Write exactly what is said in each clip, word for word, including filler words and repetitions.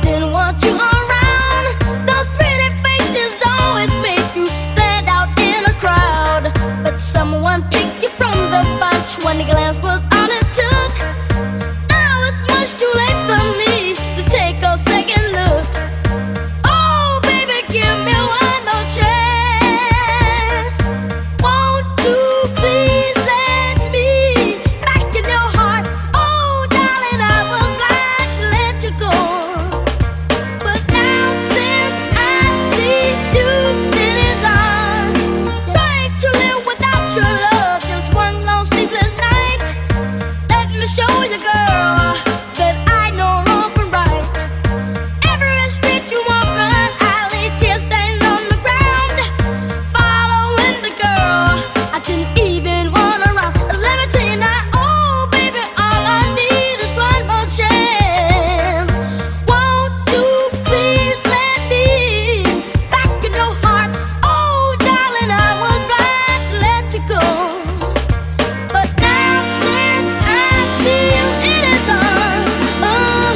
didn't want you around. Those pretty faces always make you stand out in a crowd. But someone picked you from the bunch. One glance was all it took. Now it's much too late for me to take a second look. Oh, baby, give me one more chance. Won't you please let me back in your heart? Oh, darling, I was blind to let you go. But now since I see you in his arms, trying to live without your love, just one long sleepless night. Let me show you, girl, that I know wrong from right. Every street you walk on, alley, tear stains on the ground. Following the girl, I didn't even wanna run. Let me tell you now, oh baby, all I need is one more chance. Won't you please let me back in your heart? Oh darling, I was blind to let you go. But now since I see you in his arms, oh,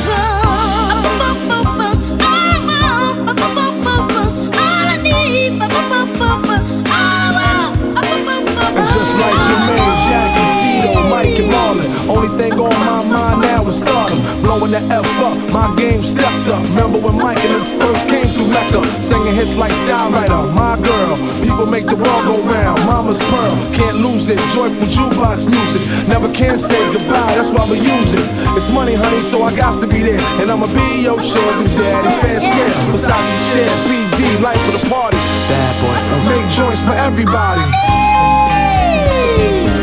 all I need, all I want. And just like Jermaine, Jack and Tito, Mike and Marlon, only thing on my mind now is stardom. Blowing the F up, my game stepped up. Remember when Mike and them first came through Mecca, singing hits like Style Writer, My Girl, People Make the World Go Round, Mama's Pearl, Can't Lose It, Joyful Jukebox Music, never can say goodbye, that's why we use it. It's money, honey, so I got to be there, and I'ma be your sugar daddy. Fair square, Versace chair, B D, life for the party. Bad boy, make joints for everybody. Hey!